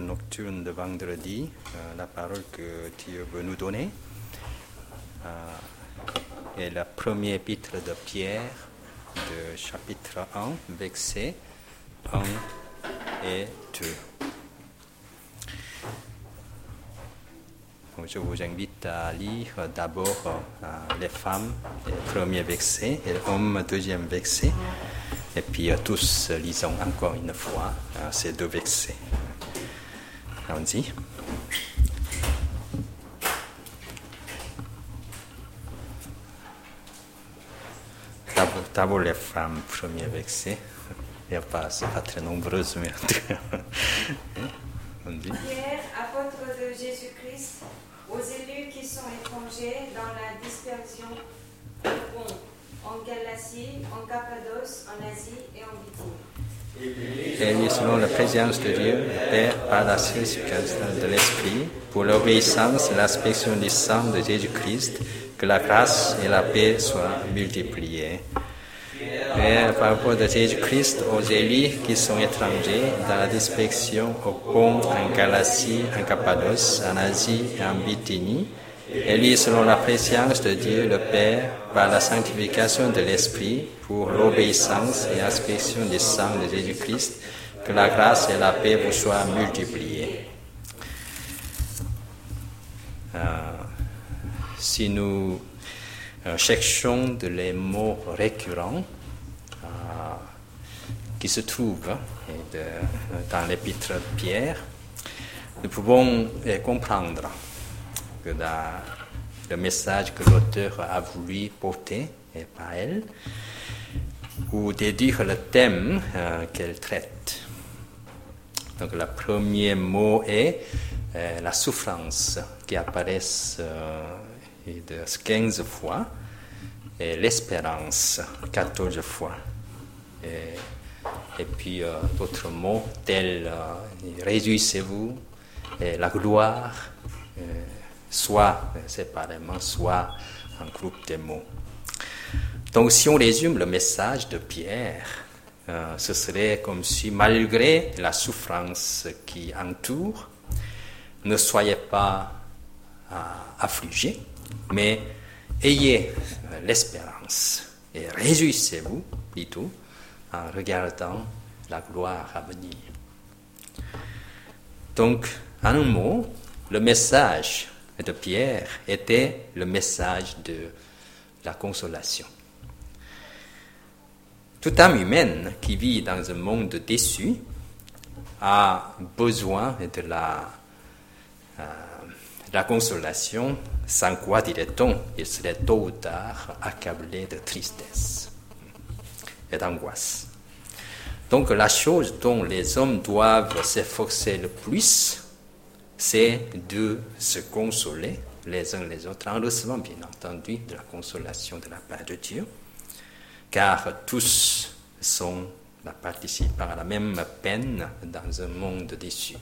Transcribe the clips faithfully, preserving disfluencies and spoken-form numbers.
nocturne de vendredi, euh, la parole que Dieu veut nous donner euh, est le premier épître de Pierre, de chapitre un, versets un et deux. Donc, je vous invite à lire d'abord euh, les femmes, le premier verset, et l'homme, deuxième verset. Et puis euh, tous lisons encore une fois euh, ces deux versets. Allons-y. D'abord, d'abord les femmes, premier verset. Il n'y a pas, c'est pas très nombreuses, mais en tout cas. Pierre, apôtre de Jésus-Christ, aux élus qui sont étrangers dans la dispersion au Pont, en Galatie, en Cappadoce, en Asie et en Bithynie. Et selon la présence de Dieu, le Père, par la circonscription de l'Esprit, pour l'obéissance et l'inspection du sang de Jésus-Christ, que la grâce et la paix soient multipliées. Père, par rapport de Jésus-Christ aux élus qui sont étrangers dans la dispersion au Pont, en Galatie, en Cappadoce, en Asie et en Bithynie, élus selon la présence de Dieu le Père, par la sanctification de l'Esprit, pour l'obéissance et l'inspection du sang de Jésus-Christ, que la grâce et la paix vous soient multipliées. Euh, si nous euh, cherchons de les mots récurrents euh, qui se trouvent et de, dans l'épître de Pierre, nous pouvons euh, comprendre que dans le message que l'auteur a voulu porter et par elle, ou déduire le thème euh, qu'elle traite. Donc le premier mot est euh, la souffrance qui apparaît euh, de quinze fois et l'espérance quatorze fois. Et, et puis euh, d'autres mots tels euh, réjouissez-vous, et la gloire, euh, soit séparément, soit en groupe de mots. Donc si on résume le message de Pierre, euh, ce serait comme si malgré la souffrance qui entoure, ne soyez pas euh, affligés, mais ayez l'espérance et réjouissez-vous plutôt en regardant la gloire à venir. Donc, en un mot, le message de Pierre était le message de la consolation. Toute âme humaine qui vit dans un monde déçu a besoin de la, euh, de la consolation, sans quoi, dirait-on, il serait tôt ou tard accablé de tristesse et d'angoisse. Donc la chose dont les hommes doivent s'efforcer le plus, c'est de se consoler les uns les autres, en recevant bien entendu de la consolation de la part de Dieu, car tous sont participants à la même peine dans un monde déçu.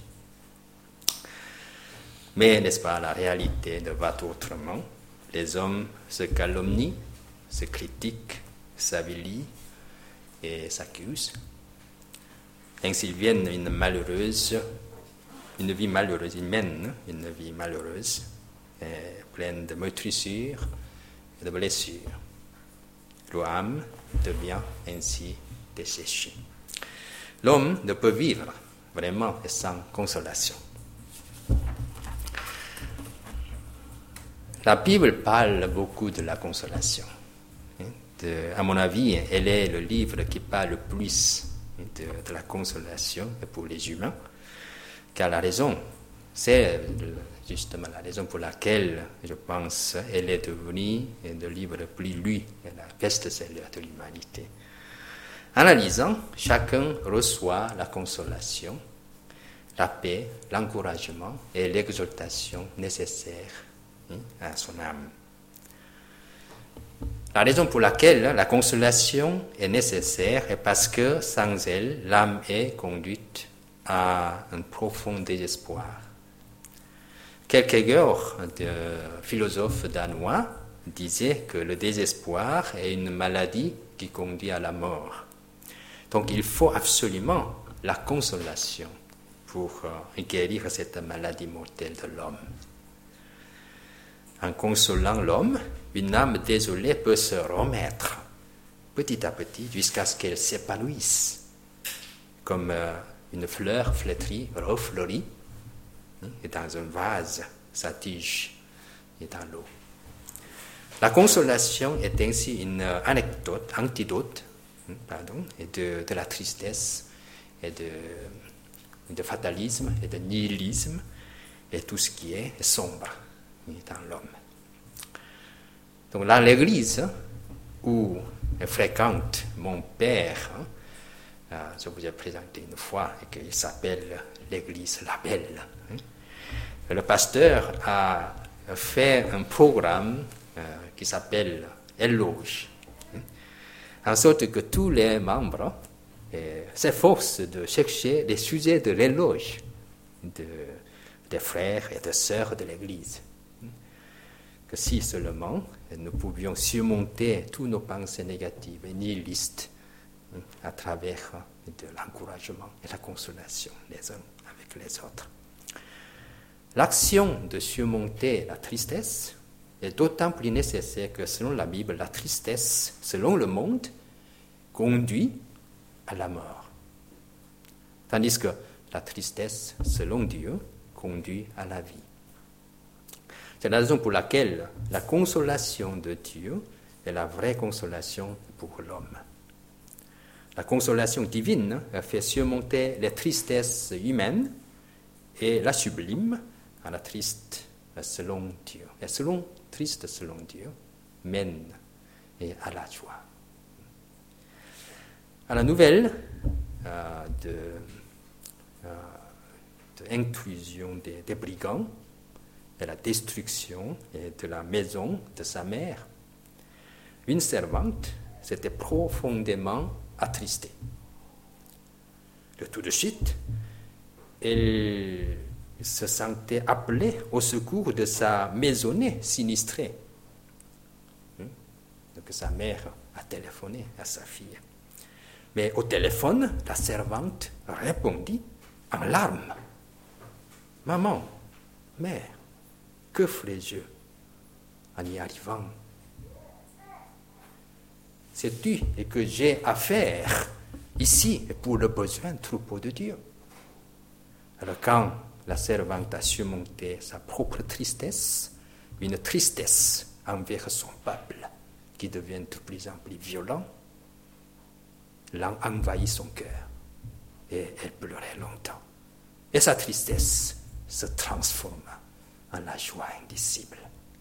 Mais, n'est-ce pas, la réalité ne va autrement. Les hommes se calomnient, se critiquent, s'avilient et s'accusent. Ainsi, ils viennent une malheureuse Une vie malheureuse, ils mènent une vie malheureuse, euh, pleine de meurtrissures et de blessures. L'âme devient ainsi desséchée. L'homme ne peut vivre vraiment sans consolation. La Bible parle beaucoup de la consolation. De, à mon avis, elle est le livre qui parle le plus de, de la consolation pour les humains. Car la raison, c'est justement la raison pour laquelle, je pense, elle est devenue le livre le plus lu, la best-seller de l'humanité. En la lisant, chacun reçoit la consolation, la paix, l'encouragement et l'exaltation nécessaires à son âme. La raison pour laquelle la consolation est nécessaire est parce que sans elle, l'âme est conduite à un profond désespoir. Kierkegaard, le philosophe danois, disait que le désespoir est une maladie qui conduit à la mort. Donc il faut absolument la consolation pour euh, guérir cette maladie mortelle de l'homme. En consolant l'homme, une âme désolée peut se remettre petit à petit jusqu'à ce qu'elle s'épanouisse, comme euh, une fleur flétrie, refleurie, hein, et dans un vase, sa tige est dans l'eau. La consolation est ainsi une anecdote, antidote hein, pardon, et de, de la tristesse et de, de fatalisme et de nihilisme et tout ce qui est sombre dans l'homme. Donc là, l'église où fréquente mon père, hein, je vous ai présenté une fois, et qu'il s'appelle l'église La Belle. Hein. Le pasteur a fait un programme euh, qui s'appelle Éloge, hein, en sorte que tous les membres euh, s'efforcent de chercher les sujets de l'éloge de, des frères et des sœurs de l'église. Que si seulement nous pouvions surmonter tous nos pensées négatives et nihilistes hein, à travers de l'encouragement et la consolation les uns avec les autres. L'action de surmonter la tristesse est d'autant plus nécessaire que selon la Bible, la tristesse, selon le monde, conduit à la mort. Tandis que la tristesse, selon Dieu, conduit à la vie. C'est la raison pour laquelle la consolation de Dieu est la vraie consolation pour l'homme. La consolation divine fait surmonter les tristesses humaines et la sublime à la triste selon Dieu. Et selon, triste selon Dieu mène et à la joie. À la nouvelle euh, de, euh, de l'intrusion des, des brigands, de la destruction et de la maison de sa mère, une servante s'était profondément attristée. De tout de suite, elle se sentait appelée au secours de sa maisonnée sinistrée. Donc sa mère a téléphoné à sa fille. Mais au téléphone, la servante répondit en larmes. « Maman, mère, que ferais-je en y arrivant? Sais-tu que j'ai affaire ici pour le besoin troupeau de Dieu? » Alors quand la servante a surmonté sa propre tristesse, une tristesse envers son peuple qui devient de plus en plus violent, l'en envahit son cœur et elle pleurait longtemps. Et sa tristesse se transforma en la joie indicible.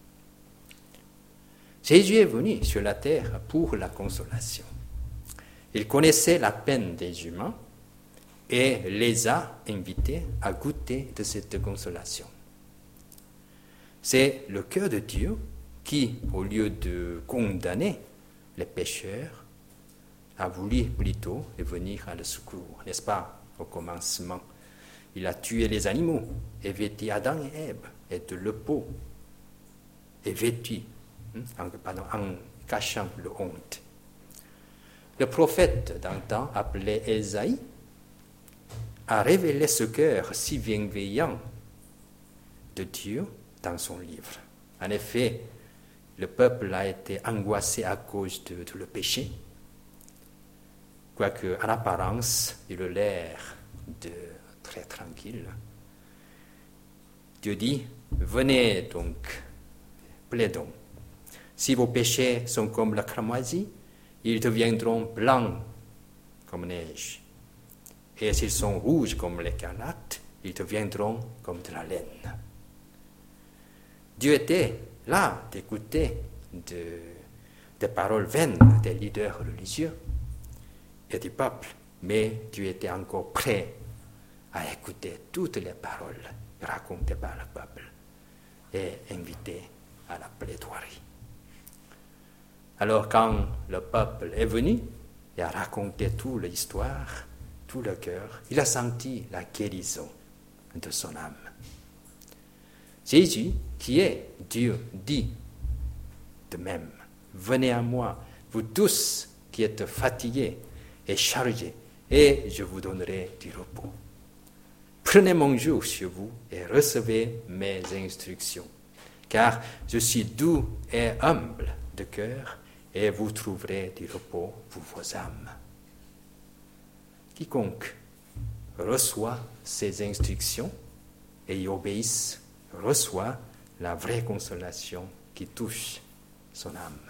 Jésus est venu sur la terre pour la consolation. Il connaissait la peine des humains et les a invités à goûter de cette consolation. C'est le cœur de Dieu qui, au lieu de condamner les pécheurs, a voulu plutôt venir à le secours, n'est-ce pas? Au commencement, il a tué les animaux et vêtu Adam et Ève et de leur peau et vêtu en, pardon, en cachant le honte. Le prophète d'antan, appelé Ésaïe, a révélé ce cœur si bienveillant de Dieu dans son livre. En effet, le peuple a été angoissé à cause de, de le péché, quoique en apparence, il a l'air de très tranquille. Dieu dit, venez donc, plaidons. Si vos péchés sont comme la cramoisie, ils deviendront blancs comme neige. Et s'ils sont rouges comme l'écarlate, ils deviendront comme de la laine. Dieu était là d'écouter de, des paroles vaines des leaders religieux et du peuple, mais Dieu était encore prêt à écouter toutes les paroles racontées par le peuple et invité à la plaidoirie. Alors quand le peuple est venu et a raconté toute l'histoire, tout le cœur, il a senti la guérison de son âme. Jésus, qui est Dieu, dit de même, venez à moi, vous tous qui êtes fatigués et chargés, et je vous donnerai du repos. prenez mon joug sur vous et recevez mes instructions, car je suis doux et humble de cœur, et vous trouverez du repos pour vos âmes. Quiconque reçoit ces instructions et y obéisse, reçoit la vraie consolation qui touche son âme.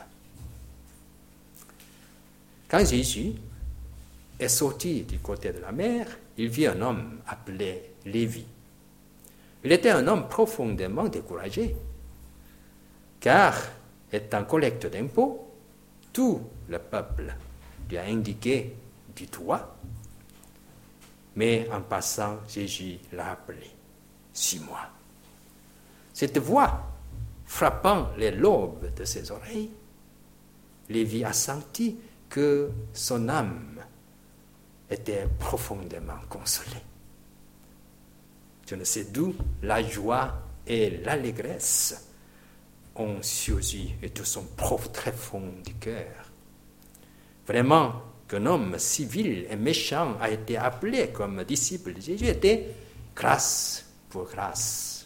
Quand Jésus est sorti du côté de la mer, il vit un homme appelé Lévi. Il était un homme profondément découragé, car, étant collecteur d'impôts, tout le peuple lui a indiqué du doigt, mais en passant, Jésus l'a appelé « Suis-moi ». Cette voix frappant les lobes de ses oreilles, Lévi a senti que son âme était profondément consolée. Je ne sais d'où la joie et l'allégresse ont surgi de son profond tréfonds du cœur. Vraiment, qu'un homme civil et méchant a été appelé comme disciple de Jésus était grâce pour grâce.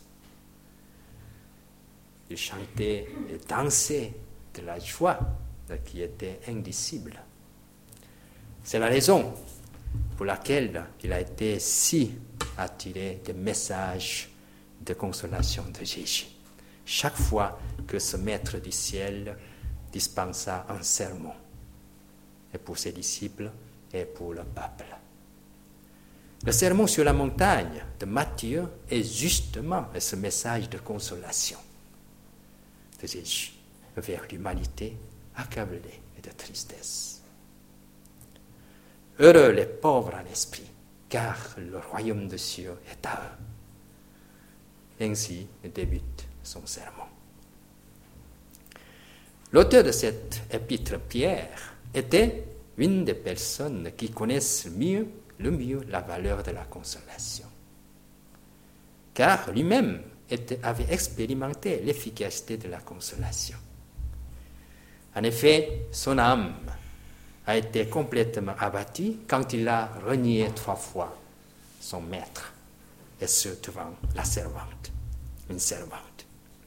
Il chantait et dansait de la joie qui était indicible. C'est la raison pour laquelle il a été si attiré des messages de consolation de Jésus. Chaque fois que ce maître du ciel dispensa un sermon, et pour ses disciples et pour le peuple. Le sermon sur la montagne de Matthieu est justement ce message de consolation de Jésus vers l'humanité accablée et de tristesse. Heureux les pauvres en esprit, car le royaume de cieux est à eux. Ainsi débute son sermon. L'auteur de cette épître, Pierre, était une des personnes qui connaissent mieux, le mieux la valeur de la consolation. Car lui-même était, avait expérimenté l'efficacité de la consolation. En effet, son âme a été complètement abattue quand il a renié trois fois son maître, et ce devant la servante, une servante.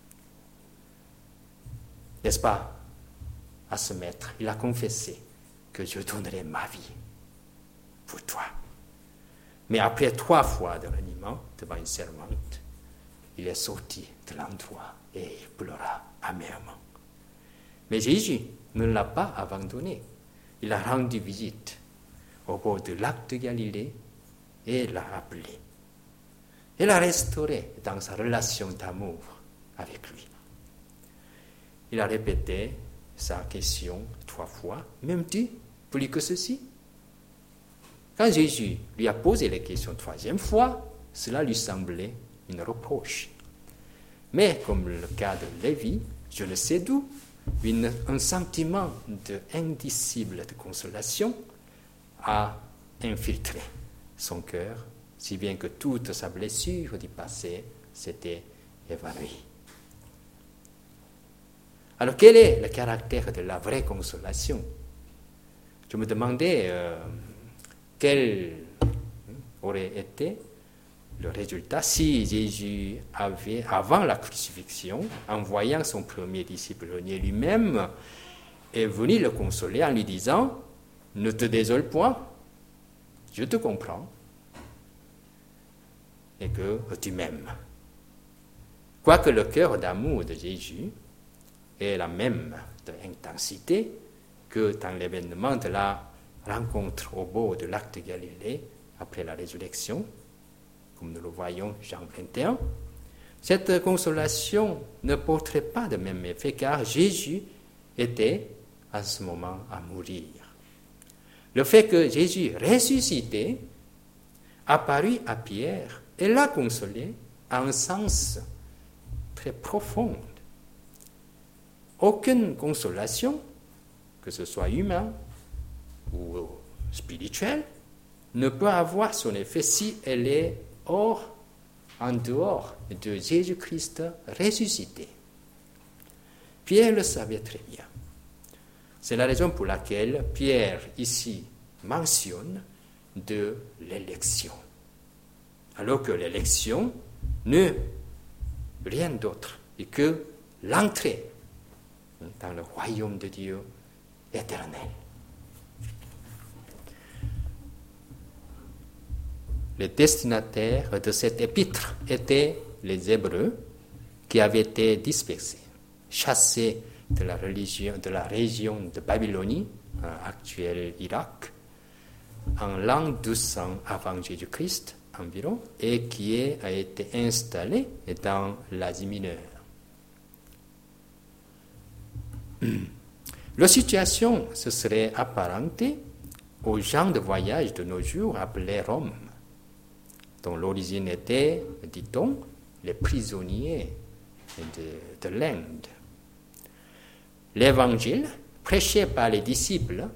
N'est-ce pas? À ce maître, il a confessé que je donnerai ma vie pour toi. Mais après trois fois de reniement devant une servante, il est sorti de l'endroit et il pleura amèrement. Mais Jésus ne l'a pas abandonné. Il a rendu visite au bord du lac de Galilée et l'a appelé. Il l'a restauré dans sa relation d'amour avec lui. Il a répété sa question trois fois. M'aimes-tu plus que ceci? Quand Jésus lui a posé les questions une troisième fois, cela lui semblait une reproche. Mais comme le cas de Lévi, je ne sais d'où, une, un sentiment de indicible de consolation a infiltré son cœur, si bien que toute sa blessure du passé s'était évanouie. Alors, quel est le caractère de la vraie consolation? Je me demandais euh, quel aurait été le résultat si Jésus avait, avant la crucifixion, en voyant son premier disciple renier lui-même, est venu le consoler en lui disant « Ne te désole point, je te comprends, et que tu m'aimes. » Quoique le cœur d'amour de Jésus est la même intensité que dans l'événement de la rencontre au bord du lac de Galilée après la résurrection, comme nous le voyons Jean vingt et un, cette consolation ne porterait pas de même effet car Jésus était à ce moment à mourir. Le fait que Jésus ressuscité apparut à Pierre et l'a consolé a un sens très profond. Aucune consolation, que ce soit humaine ou spirituelle, ne peut avoir son effet si elle est hors, en dehors de Jésus-Christ ressuscité. Pierre le savait très bien. C'est la raison pour laquelle Pierre ici mentionne de l'élection. alors que l'élection n'est rien d'autre que l'entrée dans le royaume de Dieu éternel. Les destinataires de cette épître étaient les Hébreux qui avaient été dispersés, chassés de la, religion, de la région de Babylonie, actuel Irak, en l'an douze cents avant Jésus-Christ environ, et qui a été installés dans l'Asie mineure. La situation se serait apparentée aux gens de voyage de nos jours appelés Rome, dont l'origine était, dit-on, les prisonniers de, de l'Inde. L'évangile, prêché par les disciples,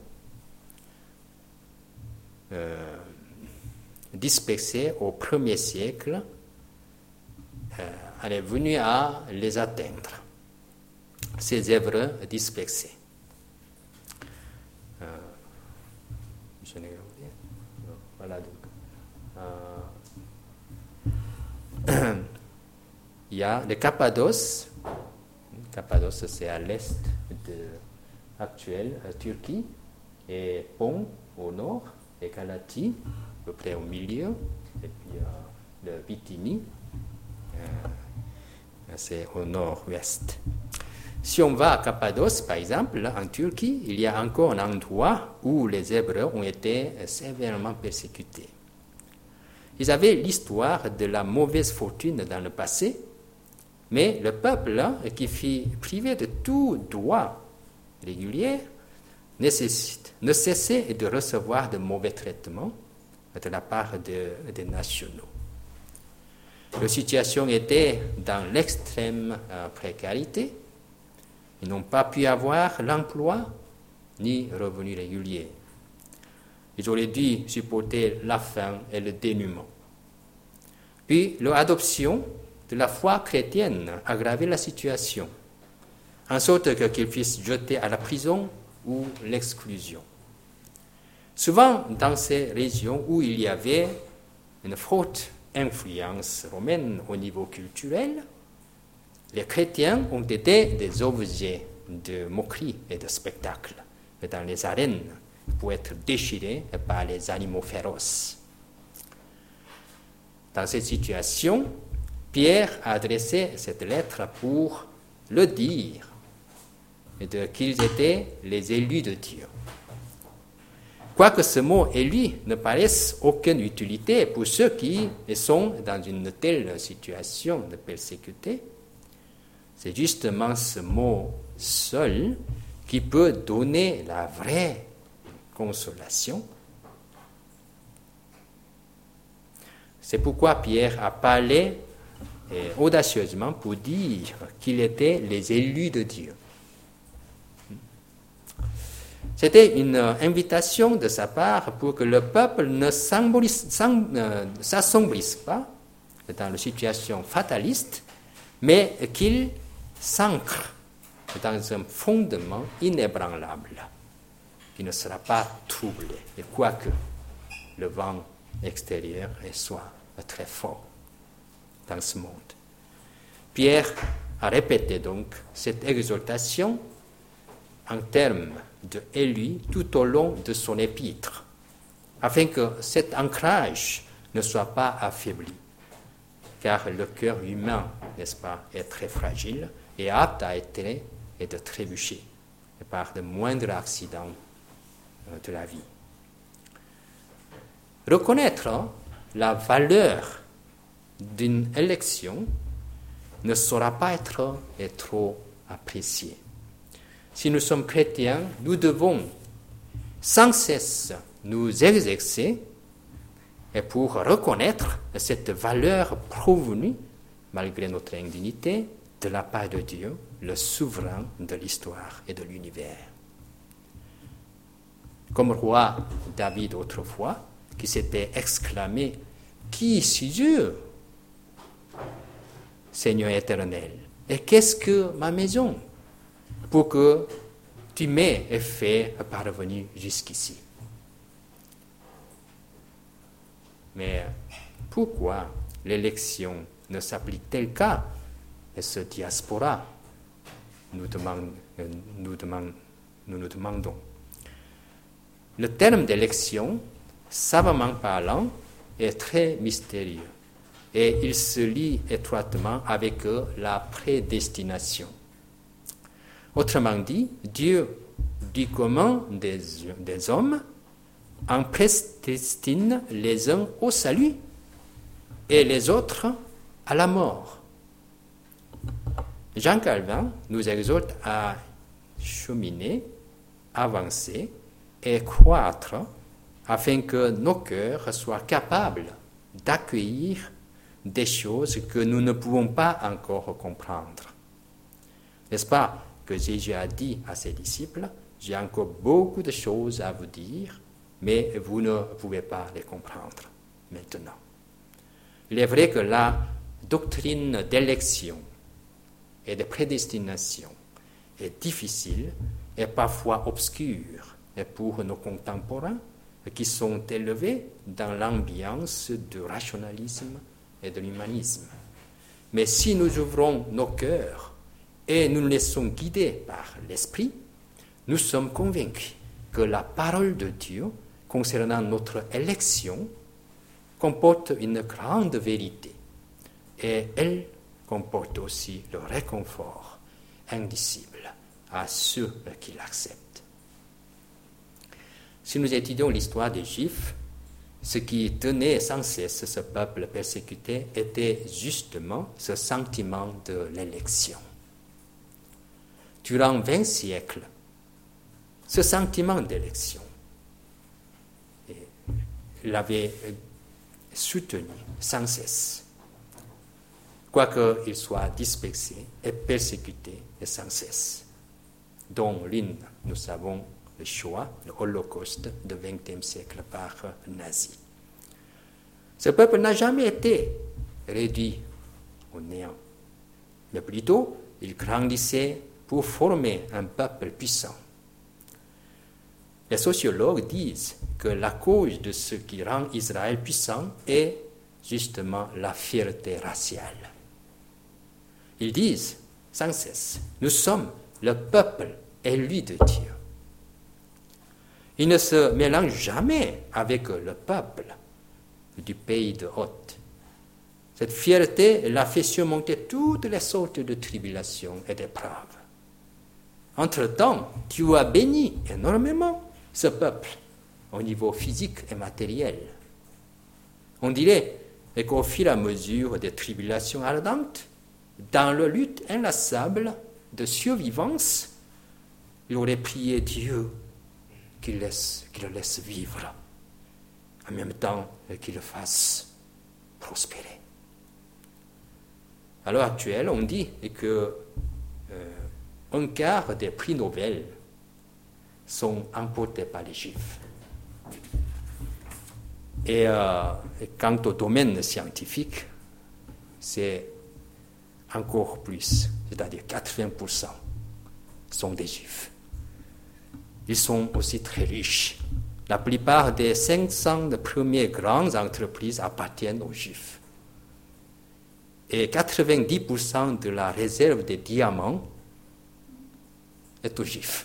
euh, dispersés au premier siècle, euh, est venu à les atteindre, ces Hébreux dispersés. Euh, je n'ai pas oublié. Voilà donc. Euh, il y a le Cappadoce. Cappadoce, c'est à l'est de l'actuelle Turquie, et Pont au nord, et Galatie, à peu près au milieu, et puis euh, le Bithynie, euh, c'est au nord-ouest. Si on va à Cappadoce, par exemple, en Turquie, il y a encore un endroit où les Hébreux ont été sévèrement persécutés. Ils avaient l'histoire de la mauvaise fortune dans le passé, mais le peuple qui fut privé de tout droit régulier nécessite, ne cessait de recevoir de mauvais traitements de la part des de nationaux. La situation était dans l'extrême euh, précarité. Ils n'ont pas pu avoir l'emploi ni revenu régulier. Ils auraient dû supporter la faim et le dénuement. Puis leur adoption de la foi chrétienne aggravait la situation, en sorte qu'ils fussent jetés à la prison ou l'exclusion. Souvent, dans ces régions où il y avait une forte influence romaine au niveau culturel, les chrétiens ont été des objets de moquerie et de spectacle dans les arènes pour être déchirés par les animaux féroces. Dans cette situation, Pierre a adressé cette lettre pour le dire de qu'ils étaient les élus de Dieu. Quoique ce mot « élu » ne paraisse aucune utilité pour ceux qui sont dans une telle situation de persécuté, c'est justement ce mot seul qui peut donner la vraie consolation. C'est pourquoi Pierre a parlé eh, audacieusement pour dire qu'il était les élus de Dieu. C'était une invitation de sa part pour que le peuple ne s'assombrisse pas dans la situation fataliste, mais qu'il s'ancre dans un fondement inébranlable qui ne sera pas troublé, et quoique le vent extérieur soit très fort dans ce monde. Pierre a répété donc cette exhortation en termes de élu tout au long de son épître, afin que cet ancrage ne soit pas affaibli, car le cœur humain, n'est-ce pas, est très fragile et apte à être et de trébucher par de moindres accidents de la vie. Reconnaître la valeur d'une élection ne saura pas être trop apprécié. Si nous sommes chrétiens, nous devons sans cesse nous exercer et pour reconnaître cette valeur provenue, malgré notre indignité, de la part de Dieu, le souverain de l'histoire et de l'univers. Comme roi David autrefois, qui s'était exclamé « Qui est Dieu, Seigneur éternel, et qu'est-ce que ma maison pour que tu m'aies fait parvenir jusqu'ici ?» Mais pourquoi l'élection ne s'applique-t-elle qu'à ce diaspora? Nous, demande, nous, demande, nous nous demandons. Le terme d'élection, savamment parlant, est très mystérieux et il se lie étroitement avec la prédestination. Autrement dit, Dieu du commun des, des hommes en prédestine les uns au salut et les autres à la mort. Jean Calvin nous exhorte à cheminer, avancer et croître afin que nos cœurs soient capables d'accueillir des choses que nous ne pouvons pas encore comprendre. N'est-ce pas que Jésus a dit à ses disciples, « J'ai encore beaucoup de choses à vous dire, mais vous ne pouvez pas les comprendre maintenant. » Il est vrai que la doctrine d'élection et de prédestination est difficile et parfois obscure pour nos contemporains qui sont élevés dans l'ambiance du rationalisme et de l'humanisme. Mais si nous ouvrons nos cœurs et nous nous laissons guider par l'Esprit, nous sommes convaincus que la parole de Dieu concernant notre élection comporte une grande vérité et elle comporte aussi le réconfort indicible à ceux qui l'acceptent. Si nous étudions l'histoire des Juifs, ce qui tenait sans cesse ce peuple persécuté était justement ce sentiment de l'élection. Durant vingt siècles, ce sentiment d'élection l'avait soutenu sans cesse, quoique il soit dispersé et persécuté sans cesse, dont l'une, nous savons, le Shoah, le Holocauste du vingtième siècle par nazis. Ce peuple n'a jamais été réduit au néant, mais plutôt il grandissait pour former un peuple puissant. Les sociologues disent que la cause de ce qui rend Israël puissant est justement la fierté raciale. Ils disent sans cesse, nous sommes le peuple élu de Dieu. Ils ne se mélangent jamais avec le peuple du pays de Hôte. Cette fierté l'a fait surmonter toutes les sortes de tribulations et d'épreuves. Entre-temps, Dieu a béni énormément ce peuple au niveau physique et matériel. On dirait qu'au fur et à mesure des tribulations ardentes, dans leur lutte inlassable de survivance, il aurait prié Dieu qu'il, laisse, qu'il le laisse vivre, en même temps qu'il le fasse prospérer. À l'heure actuelle, on dit que euh, un quart des prix Nobel sont emportés par les Juifs. Et, euh, et quant au domaine scientifique, c'est encore plus, c'est-à-dire quatre-vingts pour cent sont des Juifs. Ils sont aussi très riches. La plupart des cinq cents premières grandes entreprises appartiennent aux Juifs. Et quatre-vingt-dix pour cent de la réserve des diamants est aux Juifs.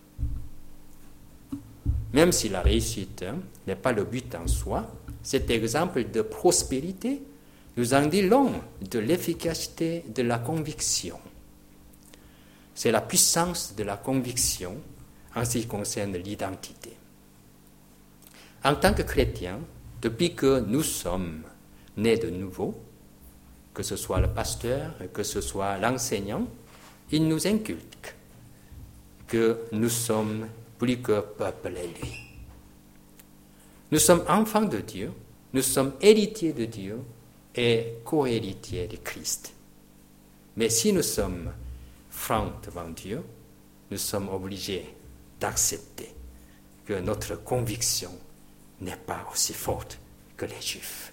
Même si la réussite hein, n'est pas le but en soi, cet exemple de prospérité nous en dit long de l'efficacité de la conviction. C'est la puissance de la conviction en ce qui concerne l'identité. En tant que chrétiens, depuis que nous sommes nés de nouveau, que ce soit le pasteur, que ce soit l'enseignant, il nous inculque que nous sommes plus que peuple élu. Nous sommes enfants de Dieu, nous sommes héritiers de Dieu et co-héritiers de Christ. Mais si nous sommes francs devant Dieu, nous sommes obligés d'accepter que notre conviction n'est pas aussi forte que les Juifs.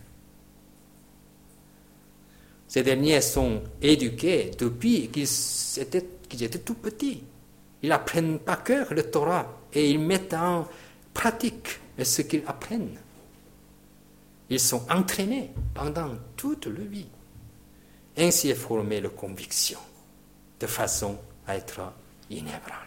Ces derniers sont éduqués depuis qu'ils étaient, qu'ils étaient tout petits. Ils apprennent par cœur le Torah et ils mettent en pratique ce qu'ils apprennent. Ils sont entraînés pendant toute leur vie. Ainsi est formée la conviction, de façon à être inébranlable.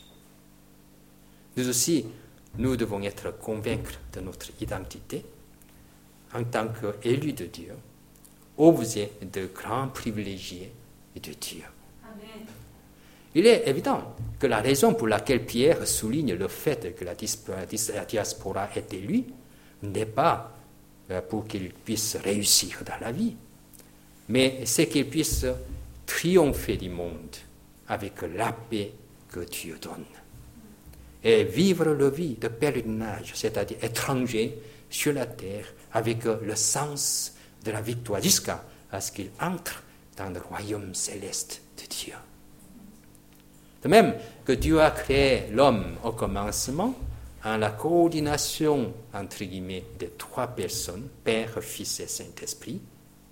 Nous aussi, nous devons être convaincus de notre identité en tant qu'élus de Dieu, objet de grands privilégiés de Dieu. Amen. Il est évident que la raison pour laquelle Pierre souligne le fait que la diaspora est élue n'est pas pour qu'il puisse réussir dans la vie, mais c'est qu'il puisse triompher du monde avec la paix que Dieu donne et vivre la vie de pèlerinage, c'est-à-dire étranger sur la terre, avec le sens de la victoire jusqu'à ce qu'il entre dans le royaume céleste de Dieu. De même que Dieu a créé l'homme au commencement en la coordination, entre guillemets, de trois personnes, Père, Fils et Saint-Esprit,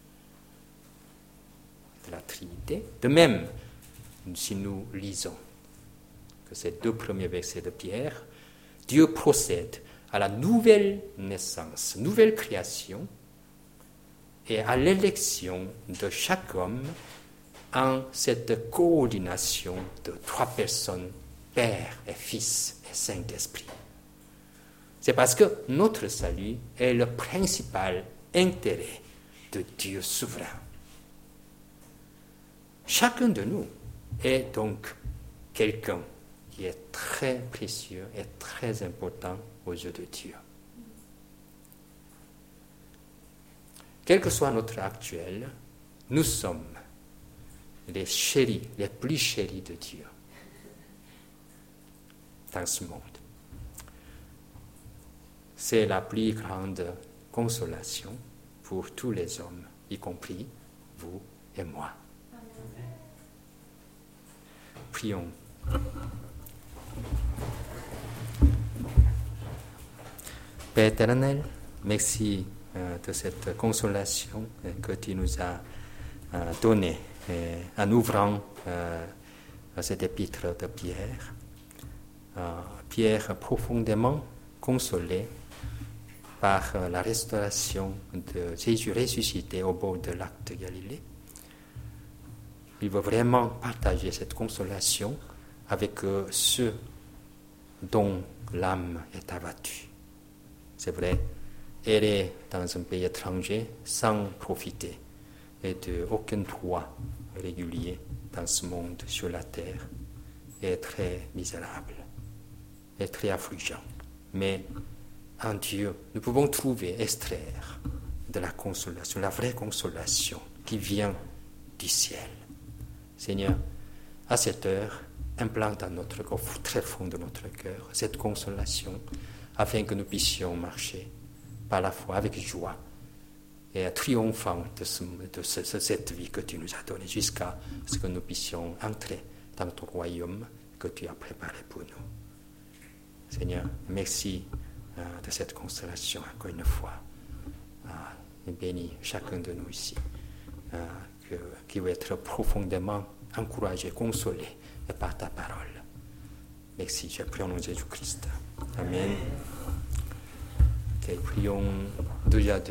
de la Trinité. De même, si nous lisons que ces deux premiers versets de Pierre, Dieu procède à la nouvelle naissance, nouvelle création, et à l'élection de chaque homme en cette coordination de trois personnes, Père et Fils et Saint-Esprit. C'est parce que notre salut est le principal intérêt de Dieu souverain. Chacun de nous est donc quelqu'un qui est très précieux et très important aux yeux de Dieu. Quel que soit notre actuel, nous sommes les chéris, les plus chéris de Dieu dans ce monde. C'est la plus grande consolation pour tous les hommes, y compris vous et moi. Amen. Prions. Père éternel, merci de cette consolation que tu nous as donnée en ouvrant cette épître de Pierre. Pierre profondément consolé par la restauration de Jésus ressuscité au bord de lac de Galilée. Il veut vraiment partager cette consolation avec ceux dont l'âme est abattue. C'est vrai, errer dans un pays étranger sans profiter et d'aucun droit régulier dans ce monde sur la terre est très misérable et très affligeant. Mais en Dieu, nous pouvons trouver, extraire de la consolation, la vraie consolation qui vient du ciel. Seigneur, à cette heure, implante dans notre corps, très fond de notre cœur, cette consolation, afin que nous puissions marcher par la foi avec joie et triomphant de, ce, de ce, cette vie que tu nous as donnée, jusqu'à ce que nous puissions entrer dans ton royaume que tu as préparé pour nous. Seigneur, merci euh, de cette consolation encore une fois. Euh, et bénis chacun de nous ici, euh, que, qui veut être profondément encouragé, consolé par ta parole. Merci, je prie au nom de Jésus-Christ. Amen. Okay, prions déjà de